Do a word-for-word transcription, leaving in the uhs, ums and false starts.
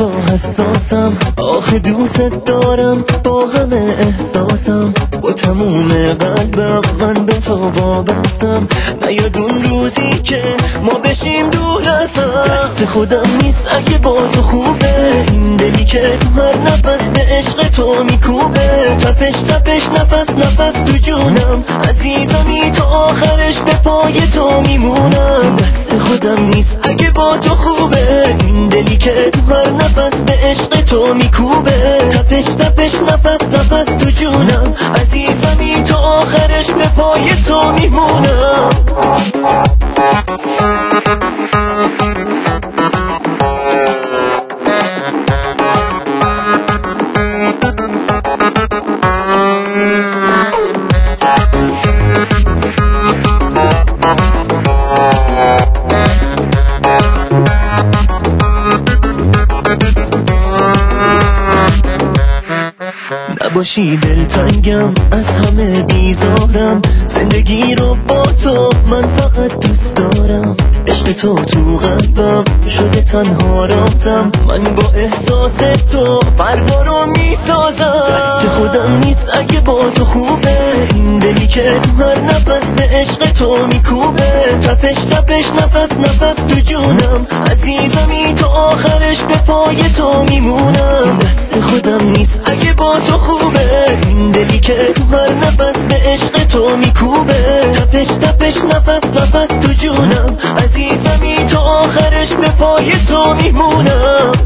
تو حساسم، آخه دوست دارم با همه احساسم، با تموم قلبم من به تو وابستم. نیاد اون روزی که ما بشیم دور از هم، دست خودم نیست اگه با تو خوبه، این دلی که تو هر نفس به عشق تو میکوبه، تپش تپش نفس نفس تو جونم، عزیزمی تا آخرش به پای تو میمونم. دست خودم نیست اگه با تو خوبه، این دلی که تو هر نفس به عشق تو میکوبه، تپش تپش نفس نفس تو جونم، عزیزمی تا آخرش به پای تو میمونم. نباشی دلتنگم، از همه بیزارم، زندگی رو با تو من فقط دوست دارم. عشق تو تو قلبم شده تنها رازم، من با احساس تو فردا رو میسازم. دست خودم نیست اگه با تو خوبه، این دلی که تو هر نفس به عشق تو میکوبه، تپش تپش نفس نفس تو جونم، عزیزمی تا آخرش به پای تو میمونم. دست خودم نیست اگه با تو خوبه، این دلی که تو هر نفس به عشق تو میکوبه، تپش تپش نفس نفس تو جونم، عزیزمی تا آخرش به پای تو میمونم.